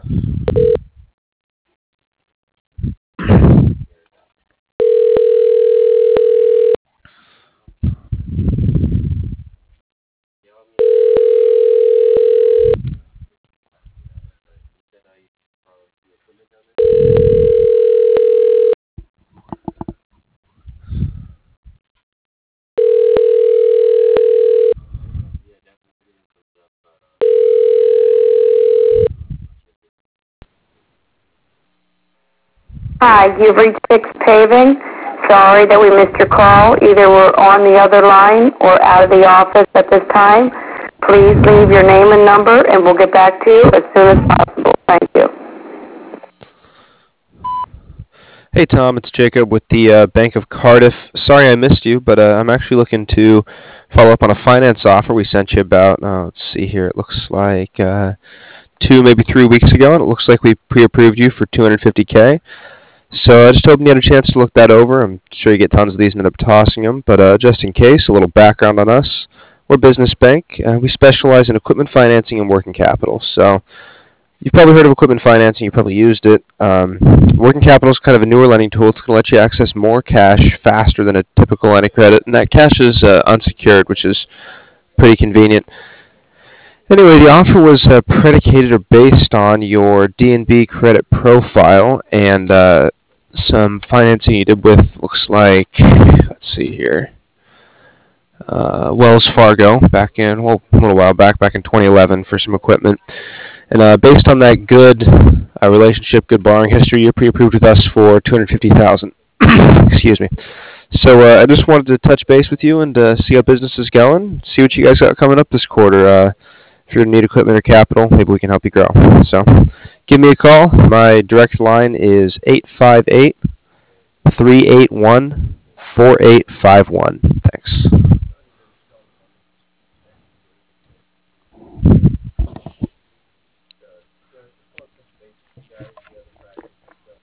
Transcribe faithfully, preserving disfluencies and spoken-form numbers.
Hi, you've reached Six Paving. Sorry that we missed your call. Either we're on the other line or out of the office at this time. Please leave your name and number, and we'll get back to you as soon as possible. Thank you. Hey Tom, it's Jacob with the uh, Bank of Cardiff. Sorry I missed you, but uh, I'm actually looking to follow up on a finance offer we sent you about, uh, let's see here, it looks like uh, two, maybe three weeks ago, and it looks like we pre-approved you for two hundred fifty K. So I just hoping you had a chance to look that over. I'm sure you get tons of these and end up tossing them, but uh, just in case, a little background on us. We're a business bank. Uh, we specialize in equipment financing and working capital. So you've probably heard of equipment financing. You probably used it. Um, working capital is kind of a newer lending tool. It's going to let you access more cash faster than a typical line of credit, and that cash is uh, unsecured, which is pretty convenient. Anyway, the offer was uh, predicated or based on your D N B credit profile and uh, some financing you did with, looks like, let's see here, uh, Wells Fargo back in, well, a little while back, back in twenty eleven for some equipment. And uh, based on that good uh, relationship, good borrowing history, you're pre-approved with us for two hundred fifty thousand dollars. Excuse me. So uh, I just wanted to touch base with you and uh, see how business is going, see what you guys got coming up this quarter. Uh, if you need equipment or capital, maybe we can help you grow. So give me a call. My direct line is eight five eight, three eight one, four eight five one. Thanks.